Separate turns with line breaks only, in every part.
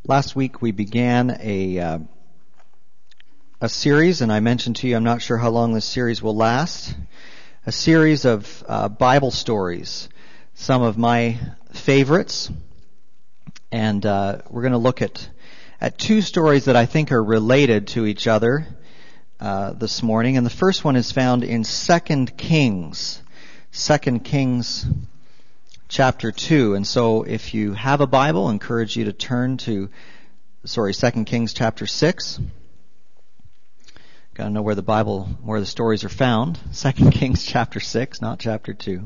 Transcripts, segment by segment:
Last week we began a series, and I mentioned to you, I'm not sure how long this series will last, a series of Bible stories, some of my favorites, and we're going to look at two stories that I think are related to each other this morning, and the first one is found in 2 Kings chapter 2. And so if you have a Bible, I encourage you to turn to 2 Kings chapter 6. Got to know where the stories are found. 2 Kings chapter 6, not chapter 2.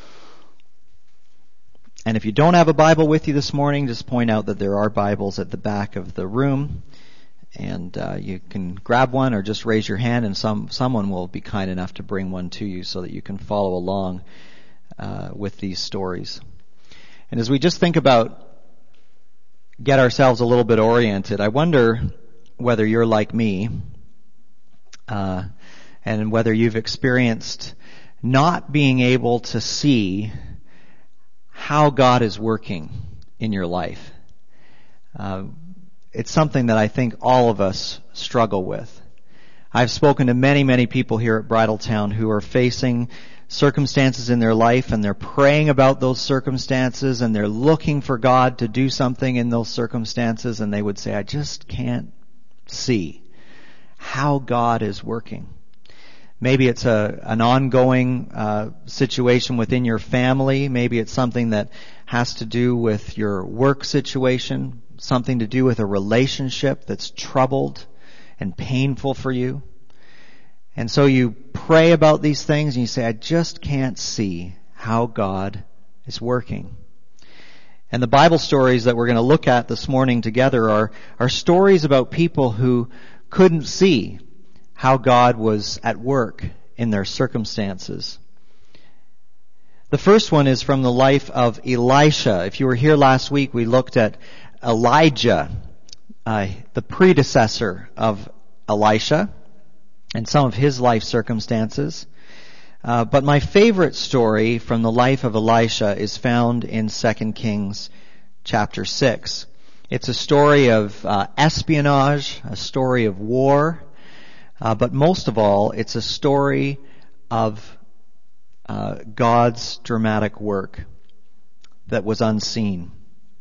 And if you don't have a Bible with you this morning, just point out that there are Bibles at the back of the room, and you can grab one or just raise your hand, and someone will be kind enough to bring one to you so that you can follow along with these stories. And as we just think about get ourselves a little bit oriented, I wonder whether you're like me, and whether you've experienced not being able to see how God is working in your life. It's something that I think all of us struggle with. I've spoken to many, many people here at Bridletown who are facing circumstances in their life, and they're praying about those circumstances, and they're looking for God to do something in those circumstances, and they would say, I just can't see how God is working. Maybe it's an ongoing situation within your family. Maybe it's something that has to do with your work situation, something to do with a relationship that's troubled and painful for you. And so you pray about these things and you say, I just can't see how God is working. And the Bible stories that we're going to look at this morning together are stories about people who couldn't see how God was at work in their circumstances. The first one is from the life of Elisha. If you were here last week, we looked at Elijah, the predecessor of Elisha, and some of his life circumstances. But my favorite story from the life of Elisha is found in 2 Kings chapter 6. It's a story of espionage, a story of war, but most of all, it's a story of God's dramatic work that was unseen.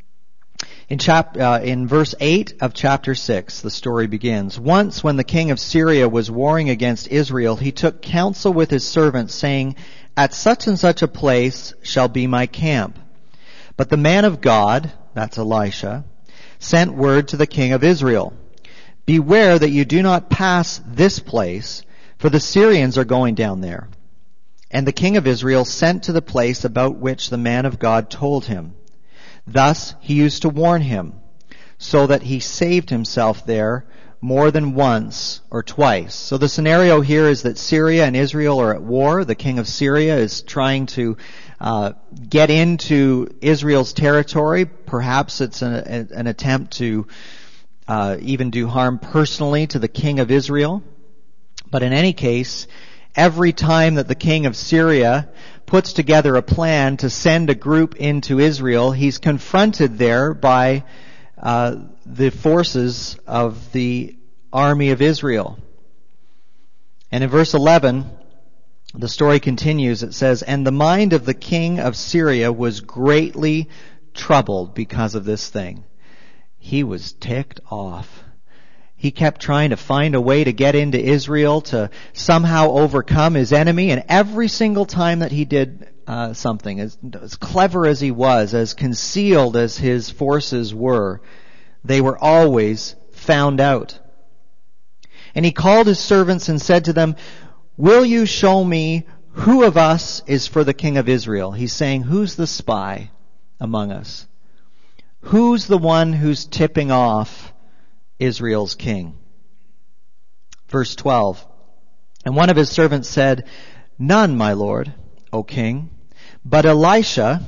In verse 8 of chapter 6, the story begins. Once when the king of Syria was warring against Israel, he took counsel with his servants, saying, At such and such a place shall be my camp. But the man of God, that's Elisha, sent word to the king of Israel, Beware that you do not pass this place, for the Syrians are going down there. And the king of Israel sent to the place about which the man of God told him. Thus he used to warn him, so that he saved himself there more than once or twice. So the scenario here is that Syria and Israel are at war. The king of Syria is trying to get into Israel's territory. Perhaps it's an attempt to even do harm personally to the king of Israel. But in any case, every time that the king of Syria puts together a plan to send a group into Israel, he's confronted there by the forces of the army of Israel. And in verse 11, the story continues. It says, And the mind of the king of Syria was greatly troubled because of this thing. He was ticked off. He kept trying to find a way to get into Israel to somehow overcome his enemy. And every single time that he did something, as clever as he was, as concealed as his forces were, they were always found out. And he called his servants and said to them, Will you show me who of us is for the king of Israel? He's saying, who's the spy among us? Who's the one who's tipping off Israel's king? Verse 12. And one of his servants said, None, my lord, O king, but Elisha,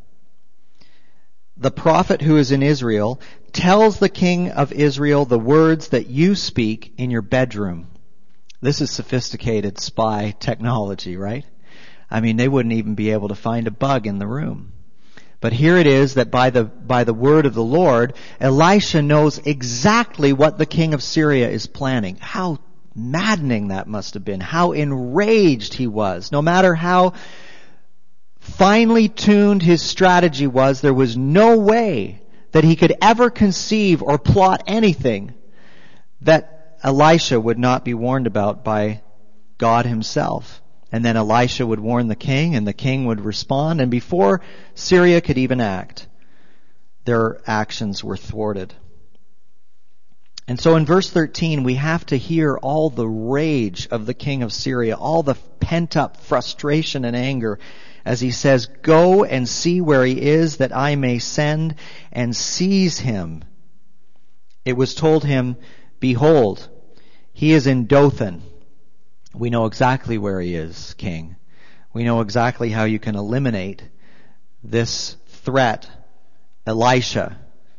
the prophet who is in Israel, tells the king of Israel the words that you speak in your bedroom. This is sophisticated spy technology, right? I mean, they wouldn't even be able to find a bug in the room. But here it is that by the word of the Lord, Elisha knows exactly what the king of Syria is planning. How maddening that must have been. How enraged he was. No matter how finely tuned his strategy was, there was no way that he could ever conceive or plot anything that Elisha would not be warned about by God himself. And then Elisha would warn the king, and the king would respond, and before Syria could even act, their actions were thwarted. And so in verse 13, we have to hear all the rage of the king of Syria, all the pent-up frustration and anger, as he says, "Go and see where he is, that I may send and seize him." It was told him, "Behold, he is in Dothan." We know exactly where he is, king. We know exactly how you can eliminate this threat, Elisha.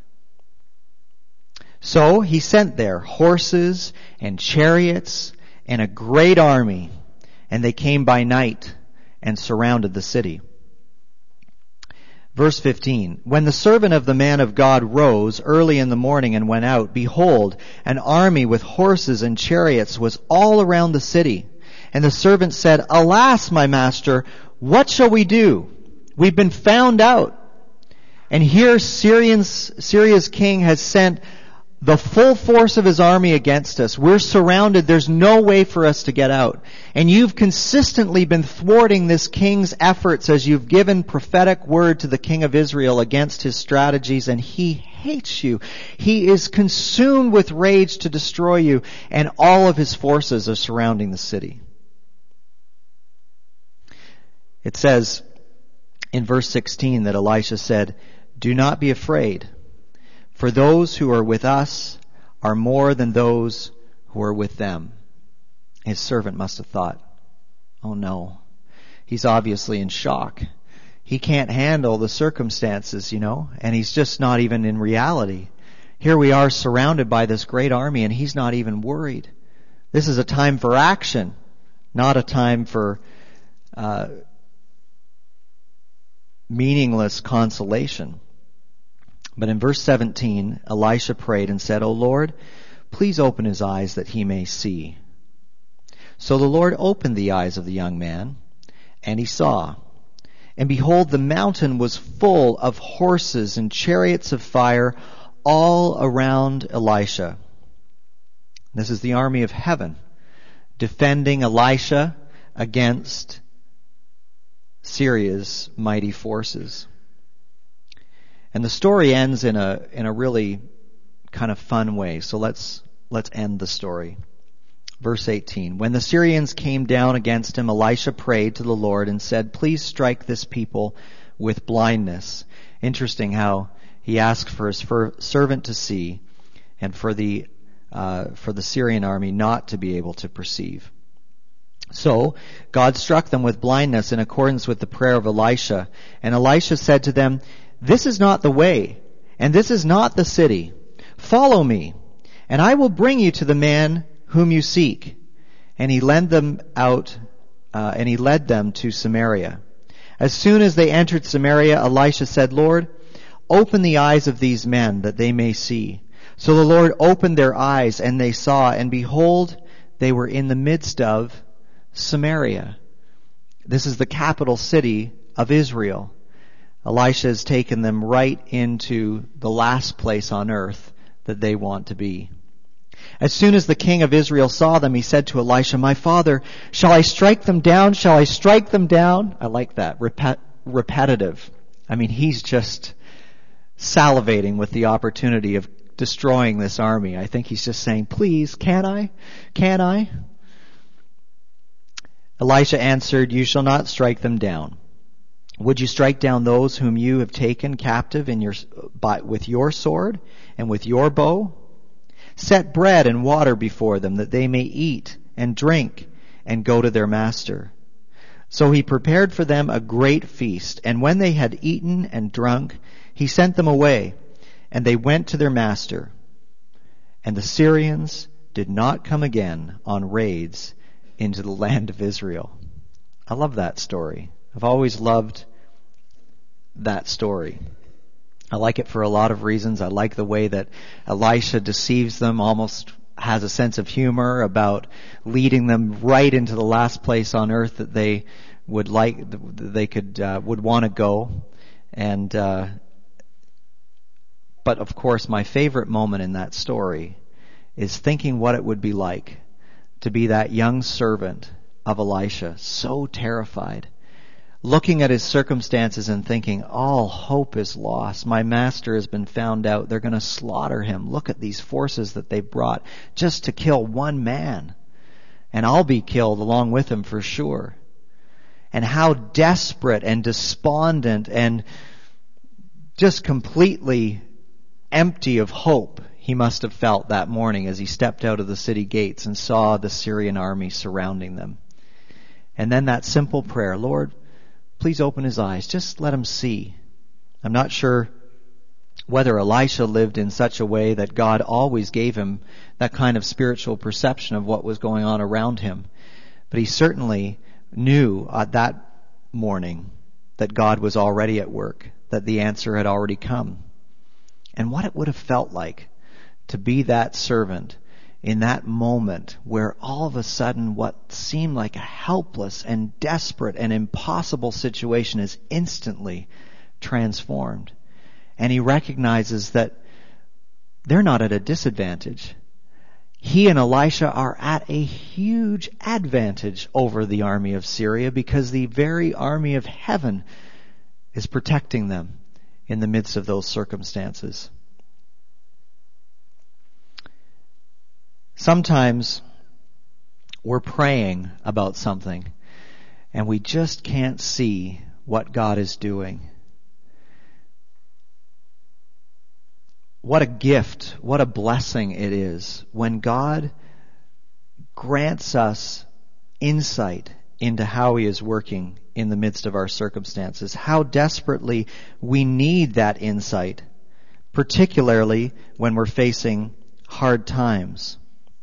So he sent there horses and chariots and a great army, and they came by night and surrounded the city. Verse 15, when the servant of the man of God rose early in the morning and went out, behold, an army with horses and chariots was all around the city. And the servant said, "Alas, my master, what shall we do? We've been found out. And here Syria's king has sent the full force of his army against us. We're surrounded. There's no way for us to get out. And you've consistently been thwarting this king's efforts as you've given prophetic word to the king of Israel against his strategies, and he hates you. He is consumed with rage to destroy you, and all of his forces are surrounding the city." It says in verse 16 that Elisha said, "Do not be afraid. For those who are with us are more than those who are with them." His servant must have thought, oh no, he's obviously in shock. He can't handle the circumstances, and he's just not even in reality. Here we are surrounded by this great army, and he's not even worried. This is a time for action, not a time for meaningless consolation. But in verse 17, Elisha prayed and said, "O Lord, please open his eyes that he may see." So the Lord opened the eyes of the young man, and he saw. And behold, the mountain was full of horses and chariots of fire all around Elisha. This is the army of heaven defending Elisha against Syria's mighty forces. And the story ends in a really kind of fun way. So let's end the story. Verse 18. When the Syrians came down against him, Elisha prayed to the Lord and said, "Please strike this people with blindness." Interesting how he asked for his servant to see, and for the Syrian army not to be able to perceive. So God struck them with blindness in accordance with the prayer of Elisha. And Elisha said to them, "This is not the way, and this is not the city. Follow me, and I will bring you to the man whom you seek." And he led them to Samaria. As soon as they entered Samaria, Elisha said, "Lord, open the eyes of these men that they may see." So the Lord opened their eyes, and they saw, and behold, they were in the midst of Samaria. This is the capital city of Israel. Elisha has taken them right into the last place on earth that they want to be. As soon as the king of Israel saw them, he said to Elisha, "My father, shall I strike them down? Shall I strike them down?" I like that. Repetitive. I mean, he's just salivating with the opportunity of destroying this army. I think he's just saying, "Please, can I? Can I?" Elisha answered, "You shall not strike them down. Would you strike down those whom you have taken captive with your sword and with your bow? Set bread and water before them, that they may eat and drink and go to their master." So he prepared for them a great feast, and when they had eaten and drunk, he sent them away, and they went to their master. And the Syrians did not come again on raids into the land of Israel. I love that story. I've always loved that story. I like it for a lot of reasons. I like the way that Elisha deceives them, almost has a sense of humor about leading them right into the last place on earth that they would would want to go. And but of course, my favorite moment in that story is thinking what it would be like to be that young servant of Elisha, so terrified, looking at his circumstances and thinking, all hope is lost. My master has been found out. They're going to slaughter him. Look at these forces that they brought just to kill one man. And I'll be killed along with him for sure. And how desperate and despondent and just completely empty of hope he must have felt that morning as he stepped out of the city gates and saw the Syrian army surrounding them. And then that simple prayer, Lord, please open his eyes. Just let him see. I'm not sure whether Elisha lived in such a way that God always gave him that kind of spiritual perception of what was going on around him. But he certainly knew at that morning that God was already at work, that the answer had already come. And what it would have felt like to be that servant in that moment where all of a sudden what seemed like a helpless and desperate and impossible situation is instantly transformed. And he recognizes that they're not at a disadvantage. He and Elisha are at a huge advantage over the army of Syria because the very army of heaven is protecting them in the midst of those circumstances. Sometimes we're praying about something and we just can't see what God is doing. What a gift, what a blessing it is when God grants us insight into how He is working in the midst of our circumstances. How desperately we need that insight, particularly when we're facing hard times.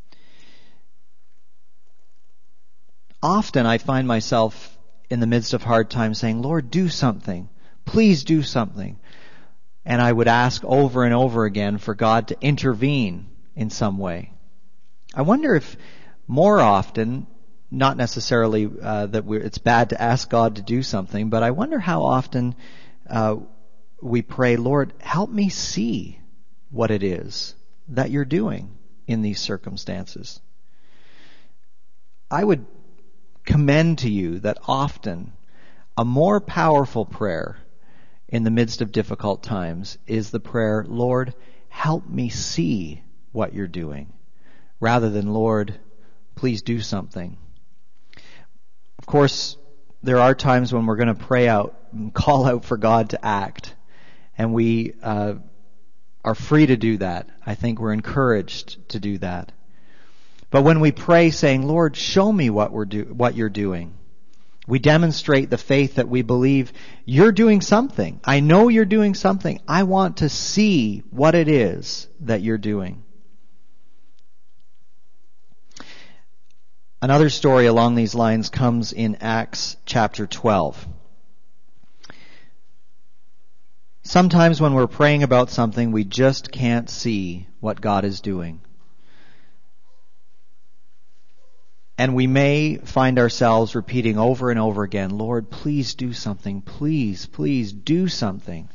Often I find myself in the midst of hard times saying, Lord, do something. Please do something. And I would ask over and over again for God to intervene in some way. I wonder if more often, not necessarily that it's bad to ask God to do something, but I wonder how often we pray, Lord, help me see what it is that you're doing in these circumstances. I would commend to you that often a more powerful prayer in the midst of difficult times is the prayer, Lord, help me see what you're doing, rather than, Lord, please do something. Of course, there are times when we're going to pray out and call out for God to act, and we are free to do that. I think we're encouraged to do that. But when we pray saying, Lord, show me what you're doing, we demonstrate the faith that we believe you're doing something. I know you're doing something. I want to see what it is that you're doing. Another story along these lines comes in Acts chapter 12. Sometimes when we're praying about something, we just can't see what God is doing. And we may find ourselves repeating over and over again, Lord, please do something. Please, please do something.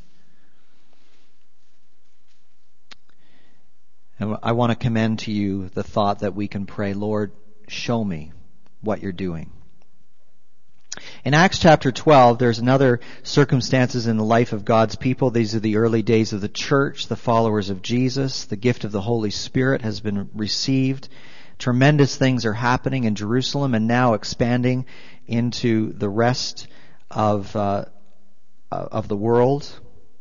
And I want to commend to you the thought that we can pray, Lord, show me what you're doing. In Acts chapter 12, there's another circumstances in the life of God's people. These are the early days of the church, the followers of Jesus. The gift of the Holy Spirit has been received. Tremendous things are happening in Jerusalem and now expanding into the rest of the world.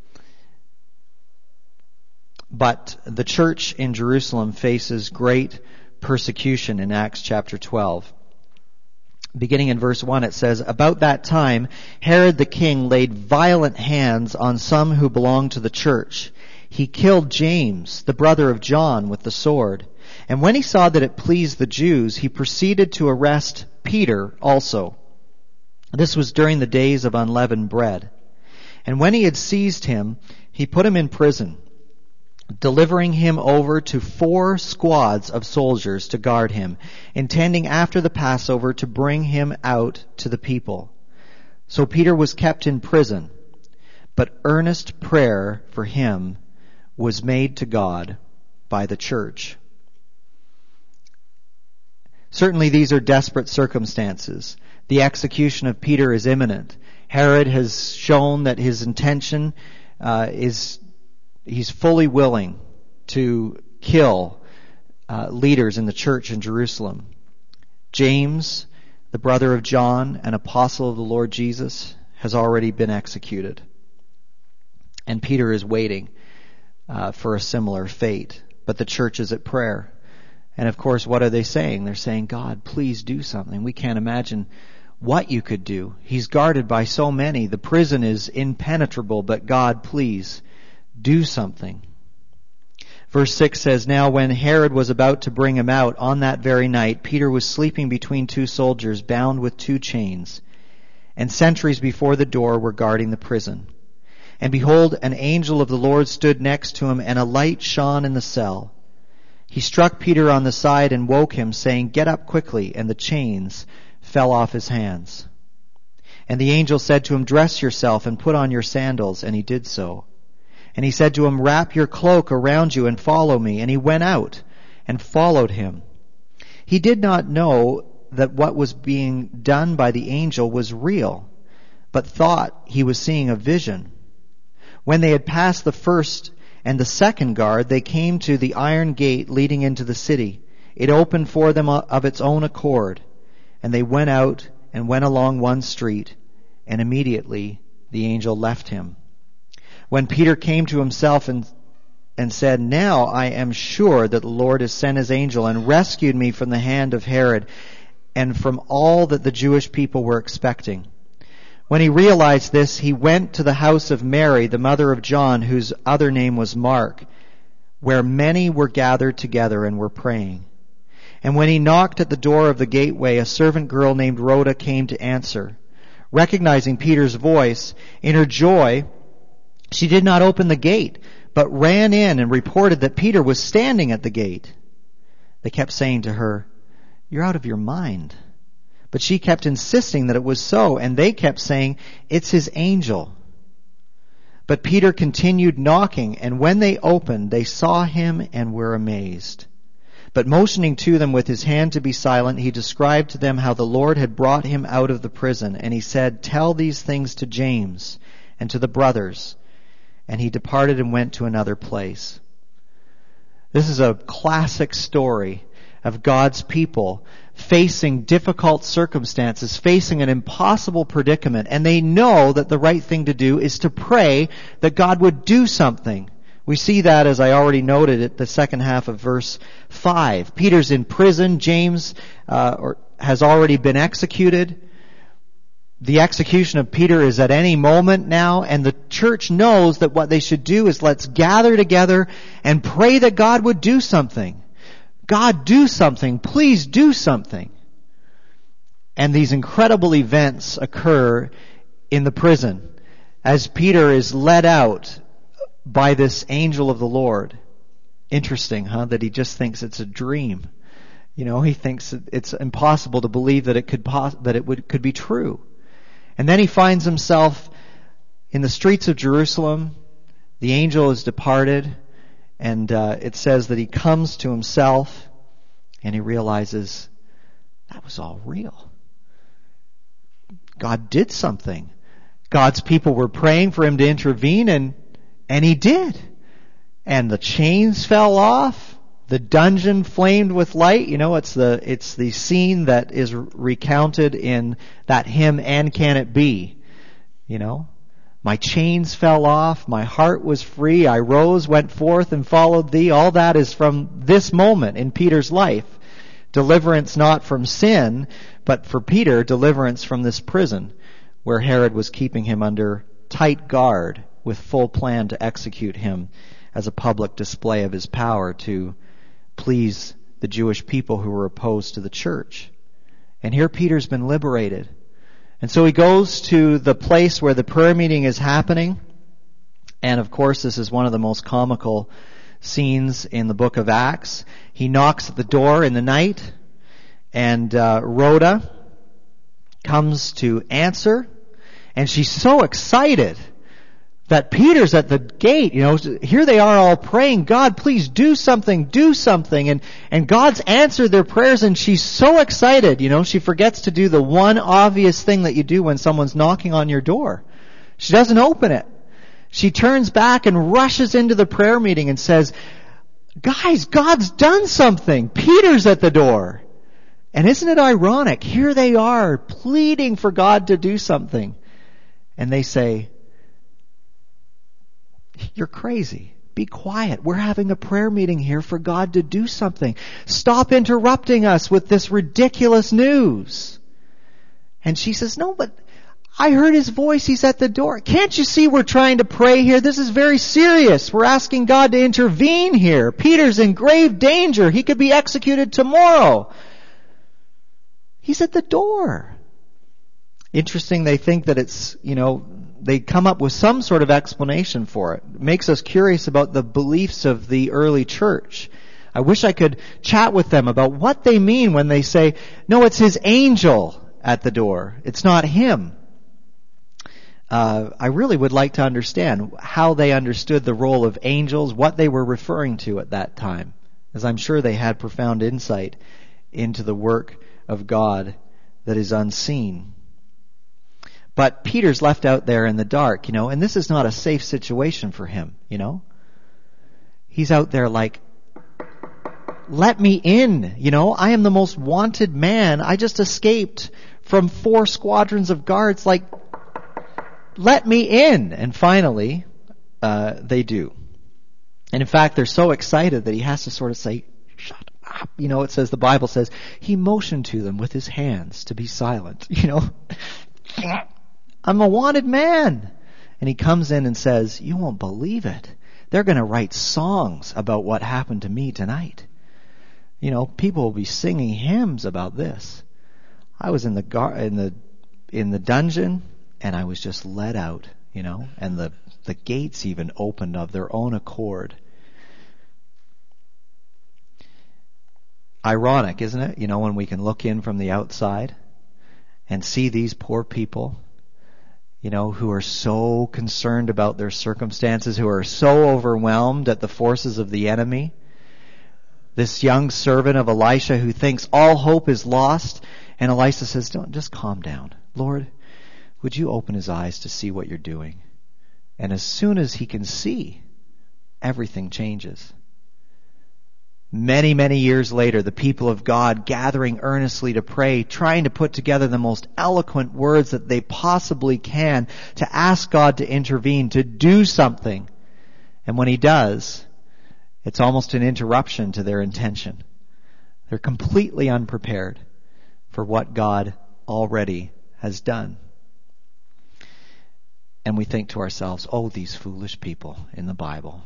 But the church in Jerusalem faces great persecution in Acts chapter 12. Beginning in verse 1, it says, About that time, Herod the king laid violent hands on some who belonged to the church. He killed James, the brother of John, with the sword. And when he saw that it pleased the Jews, he proceeded to arrest Peter also. This was during the days of unleavened bread. And when he had seized him, he put him in prison, delivering him over to 4 squads of soldiers to guard him, intending after the Passover to bring him out to the people. So Peter was kept in prison, but earnest prayer for him was made to God by the church. Certainly these are desperate circumstances. The execution of Peter is imminent. Herod has shown that his intention he's fully willing to kill leaders in the church in Jerusalem. James, the brother of John, an apostle of the Lord Jesus, has already been executed. And Peter is waiting for a similar fate. But the church is at prayer. And of course, what are they saying? They're saying, God, please do something. We can't imagine what you could do. He's guarded by so many. The prison is impenetrable, but God, please do something. Verse 6 says, Now when Herod was about to bring him out, on that very night, Peter was sleeping between 2 soldiers, bound with 2 chains. And sentries before the door were guarding the prison. And behold, an angel of the Lord stood next to him, and a light shone in the cell. He struck Peter on the side and woke him, saying, Get up quickly, and the chains fell off his hands. And the angel said to him, Dress yourself and put on your sandals, and he did so. And he said to him, Wrap your cloak around you and follow me. And he went out and followed him. He did not know that what was being done by the angel was real, but thought he was seeing a vision. When they had passed the first and the second guard, they came to the iron gate leading into the city. It opened for them of its own accord, and they went out and went along one street, and immediately the angel left him. When Peter came to himself and said, Now I am sure that the Lord has sent his angel and rescued me from the hand of Herod and from all that the Jewish people were expecting. When he realized this, he went to the house of Mary, the mother of John, whose other name was Mark, where many were gathered together and were praying. And when he knocked at the door of the gateway, a servant girl named Rhoda came to answer. Recognizing Peter's voice, in her joy, she did not open the gate, but ran in and reported that Peter was standing at the gate. They kept saying to her, You're out of your mind. But she kept insisting that it was so, and they kept saying, It's his angel. But Peter continued knocking, and when they opened, they saw him and were amazed. But motioning to them with his hand to be silent, he described to them how the Lord had brought him out of the prison. And he said, Tell these things to James and to the brothers. And he departed and went to another place. This is a classic story of God's people facing difficult circumstances, facing an impossible predicament. And they know that the right thing to do is to pray that God would do something. We see that, as I already noted, at the second half of verse 5. Peter's in prison. James has already been executed. The execution of Peter is at any moment now, and the church knows that what they should do is let's gather together and pray that God would do something. God, do something. Please do something. And these incredible events occur in the prison as Peter is led out by this angel of the Lord. Interesting, huh? That he just thinks it's a dream. You know, he thinks it's impossible to believe that it could be true. And then he finds himself in the streets of Jerusalem. The angel has departed, and it says that he comes to himself, and he realizes that was all real. God did something. God's people were praying for him to intervene, and he did. And the chains fell off. The dungeon flamed with light. You know, it's the scene that is recounted in that hymn, And Can It Be? You know, my chains fell off. My heart was free. I rose, went forth, and followed thee. All that is from this moment in Peter's life. Deliverance not from sin, but for Peter, deliverance from this prison where Herod was keeping him under tight guard with full plan to execute him as a public display of his power to please the Jewish people who were opposed to the church. And here Peter's been liberated. And so he goes to the place where the prayer meeting is happening. And of course, this is one of the most comical scenes in the book of Acts. He knocks at the door in the night, and Rhoda comes to answer, and she's so excited that Peter's at the gate. Here they are all praying, God, please do something, do something. And God's answered their prayers, and she's so excited. She forgets to do the one obvious thing that you do when someone's knocking on your door. She doesn't open it. She turns back and rushes into the prayer meeting and says, guys, God's done something. Peter's at the door. And isn't it ironic? Here they are pleading for God to do something. And they say, you're crazy. Be quiet. We're having a prayer meeting here for God to do something. Stop interrupting us with this ridiculous news. And she says, no, but I heard his voice. He's at the door. Can't you see we're trying to pray here? This is very serious. We're asking God to intervene here. Peter's in grave danger. He could be executed tomorrow. He's at the door. Interesting, they think that it's, they come up with some sort of explanation for it. It makes us curious about the beliefs of the early church. I wish I could chat with them about what they mean when they say, no, it's his angel at the door. It's not him. I really would like to understand how they understood the role of angels, what they were referring to at that time, as I'm sure they had profound insight into the work of God that is unseen. But Peter's left out there in the dark, and this is not a safe situation for him, He's out there like, let me in, I am the most wanted man. I just escaped from 4 squadrons of guards, like, let me in. And finally, they do. And in fact, they're so excited that he has to sort of say, shut up. It says, the Bible says, he motioned to them with his hands to be silent. I'm a wanted man. And he comes in and says, you won't believe it. They're going to write songs about what happened to me tonight. People will be singing hymns about this. I was in the dungeon, and I was just let out, and the gates even opened of their own accord. Ironic, isn't it? When we can look in from the outside and see these poor people, who are so concerned about their circumstances, who are so overwhelmed at the forces of the enemy. This young servant of Elisha who thinks all hope is lost, and Elisha says, "Don't, just calm down. Lord, would you open his eyes to see what you're doing?" And as soon as he can see, everything changes. Many, many years later, the people of God gathering earnestly to pray, trying to put together the most eloquent words that they possibly can to ask God to intervene, to do something. And when he does, it's almost an interruption to their intention. They're completely unprepared for what God already has done. And we think to ourselves, oh, these foolish people in the Bible,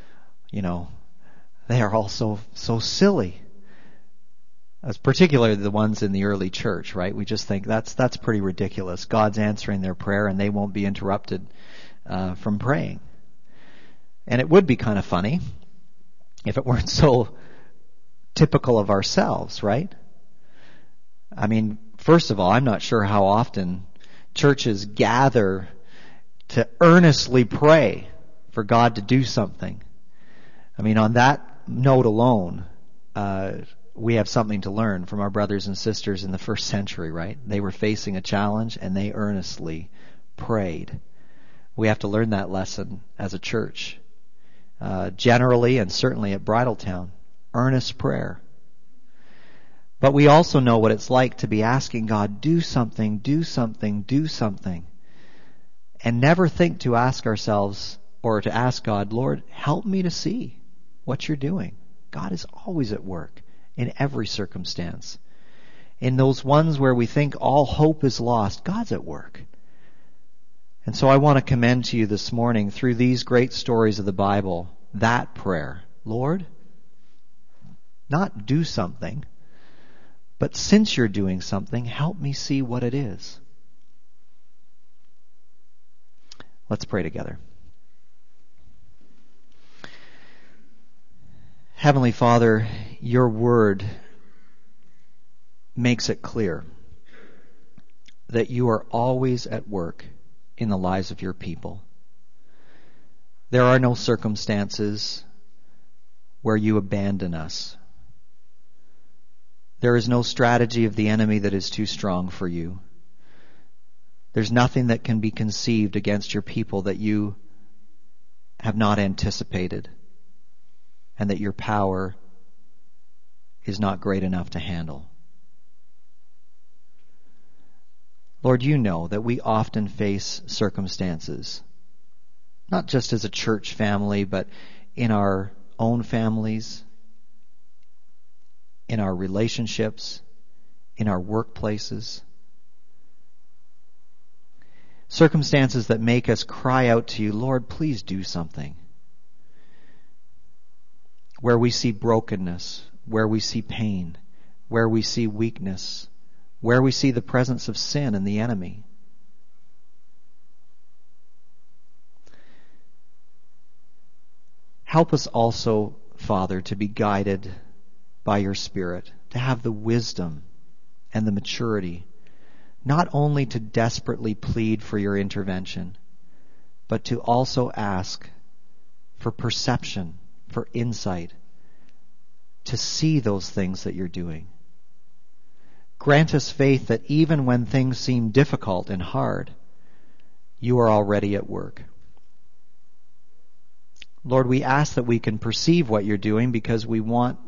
they are all so silly. As particularly the ones in the early church, right? We just think that's pretty ridiculous. God's answering their prayer and they won't be interrupted from praying. And it would be kind of funny if it weren't so typical of ourselves, right? I mean, first of all, I'm not sure how often churches gather to earnestly pray for God to do something. I mean, on that note alone, we have something to learn from our brothers and sisters in the first century, right? They were facing a challenge and they earnestly prayed. We have to learn that lesson as a church. Generally and certainly at Bridletown, earnest prayer. But we also know what it's like to be asking God, do something, do something, do something. And never think to ask ourselves or to ask God, Lord, help me to see what you're doing. God is always at work in every circumstance. In those ones where we think all hope is lost, God's at work. And so I want to commend to you this morning, through these great stories of the Bible, that prayer. Lord, not do something, but since you're doing something, help me see what it is. Let's pray together. Heavenly Father, your word makes it clear that you are always at work in the lives of your people. There are no circumstances where you abandon us. There is no strategy of the enemy that is too strong for you. There's nothing that can be conceived against your people that you have not anticipated, and that your power is not great enough to handle. Lord, you know that we often face circumstances, not just as a church family, but in our own families, in our relationships, in our workplaces. Circumstances that make us cry out to you, Lord, please do something. Where we see brokenness, where we see pain, where we see weakness, where we see the presence of sin and the enemy. Help us also, Father, to be guided by your Spirit, to have the wisdom and the maturity, not only to desperately plead for your intervention, but to also ask for perception, for insight, to see those things that you're doing. Grant us faith that even when things seem difficult and hard, you are already at work. Lord, we ask that we can perceive what you're doing because we want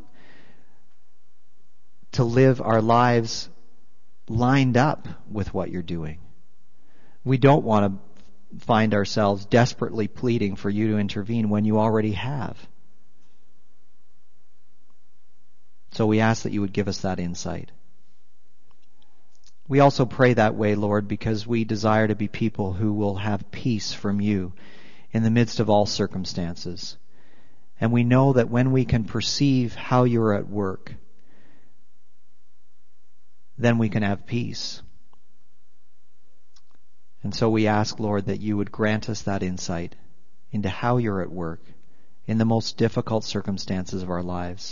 to live our lives lined up with what you're doing. We don't want to find ourselves desperately pleading for you to intervene when you already have. So we ask that you would give us that insight. We also pray that way, Lord, because we desire to be people who will have peace from you in the midst of all circumstances. And we know that when we can perceive how you're at work, then we can have peace. And so we ask, Lord, that you would grant us that insight into how you're at work in the most difficult circumstances of our lives.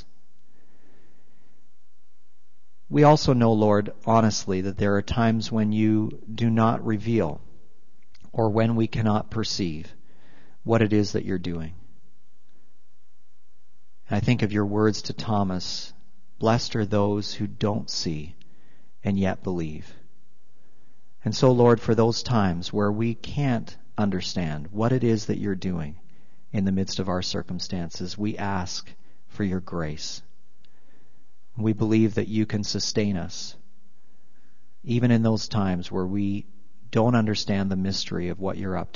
We also know, Lord, honestly, that there are times when you do not reveal or when we cannot perceive what it is that you're doing. And I think of your words to Thomas, blessed are those who don't see and yet believe. And so, Lord, for those times where we can't understand what it is that you're doing in the midst of our circumstances, we ask for your grace. We believe that you can sustain us, even in those times where we don't understand the mystery of what you're up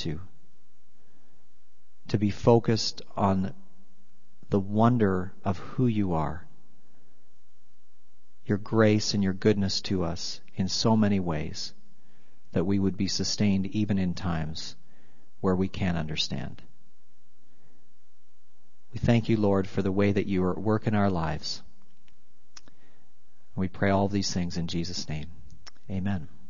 to be focused on the wonder of who you are, your grace and your goodness to us in so many ways, that we would be sustained even in times where we can't understand. We thank you, Lord, for the way that you are at work in our lives. We pray all these things in Jesus' name. Amen.